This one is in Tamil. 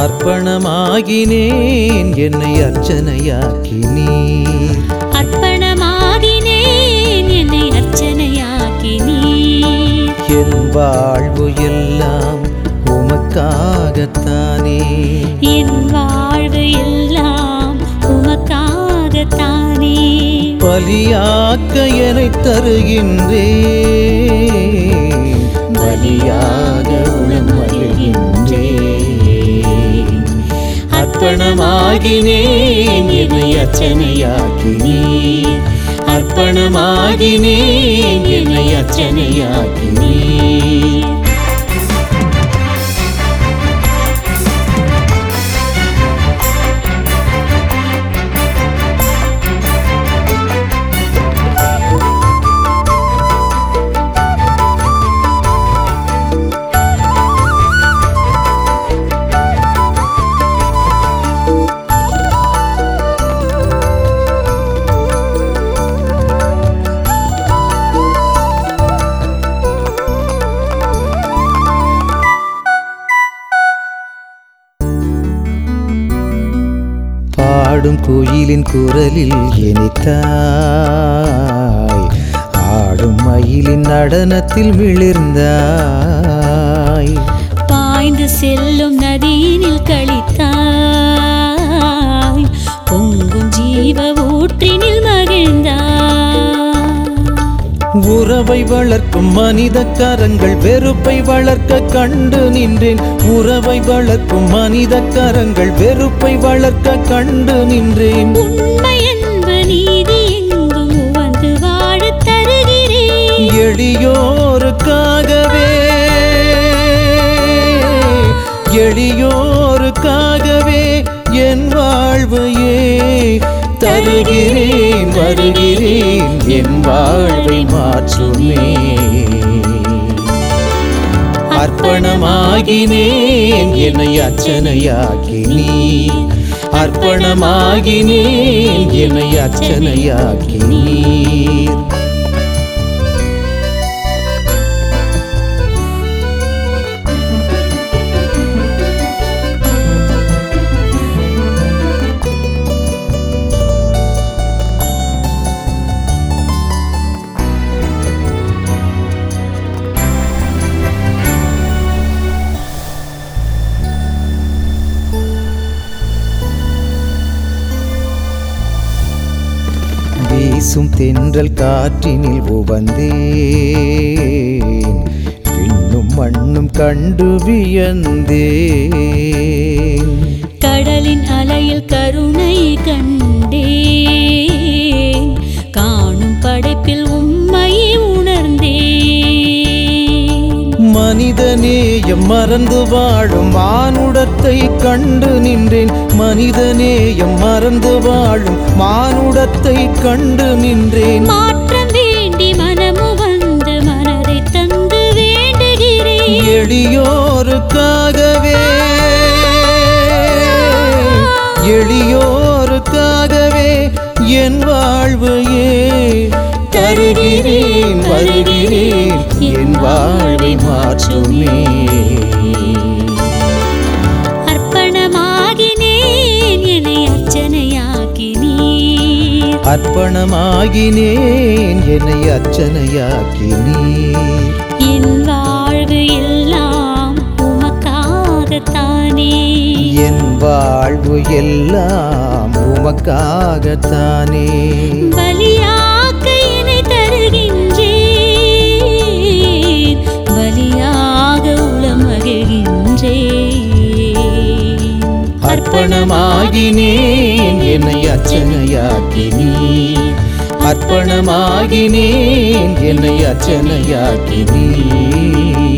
அர்ப்பணமாகினேன் என்னை அர்ச்சனையாக்கினீர். அர்ப்பணமாகினேன் என்னை அர்ச்சனையாக்கினீர். என் வாழ்வு எல்லாம் உமக்காகத்தானே. என் வாழ்வு எல்லாம் உமக்காகத்தானே. பலியாக்க என்னை தருகின்றேன். பலியாக உளம் மகிழ்கின்றேன். அர்ப்பணமாகினேன் என்னை அர்ச்சனையாக்கினீர். அர்ப்பணமாகினேன் என்னை அர்ச்சனையாக்கினீர். ஆடும் குயிலின் குரலில் இனித்தாய். ஆடும் மயிலின் நடனத்தில் விழுந்தாய். பாய்ந்து செல்லும் நதியினில் களித்தாய். பொங்கும் ஜீவ ஊற்றினில் மகிழ்ந்தாய். உறவை வளர்க்கும் மனித கரங்கள் வெறுப்பை வளர்க்க கண்டு நின்றேன். உறவை வளர்க்கும் மனித கரங்கள் வெறுப்பை வளர்க்க கண்டு நின்றேன். உண்மை என்ப நீதி எங்கும் வந்து வாழத் தருகிறேன். எளியோருக்காகவே எளியோருக்காகவே என் வாழ்வையே தருகிறேன். வருகிறேன் என் வாழ்வை மாற்றுமே. அர்ப்பணமாகினேன் என்னை அர்ச்சனையாக்கினீர். அர்ப்பணமாகினேன் என்னை அர்ச்சனையாக்கினீர். வீசும் தென்றல் காற்றினில் உவந்தேன். விண்ணும் மண்ணும் கண்டு வியந்தேன். கடலின் அலையில் கருணை கண்டேன். காணும் படைப்பில் உம்மை உணர்ந்தேன். மனிதநேயம் மறந்து வாழும் மானுடத்தை கண்டு நின்றேன். மனிதநேயம் மறந்து வாழும் மானுடத்தை கண்டு நின்றேன். மாற்றம் வேண்டி மனமு வந்து மனதை தந்து வேண்டுகிறேன். எளியோருக்காகவே எளியோருக்காகவே என் வாழ்வையே தருகிறேன். வருகிறேன் என் வாழ்வை மாற்றுமே. அர்ப்பணமாகினேன் என்னை அர்ச்சனையாக்கினீர். அர்ப்பணமாகினேன் என்னை அர்ச்சனையாக்கினீர். என் வாழ்வு எல்லாம் உமக்காகத்தானே. என் வாழ்வு எல்லாம் உமக்காகத்தானே. பலியாக்க என்னை தருகின்றேன். பலியாக உளம் மகிழ்கின்றேன். அர்ப்பணமாகினேன் என்னை அர்ச்சனையாக்கினீர். அர்ப்பணமாகினேன் என்னை அர்ச்சனையாக்கினீர்.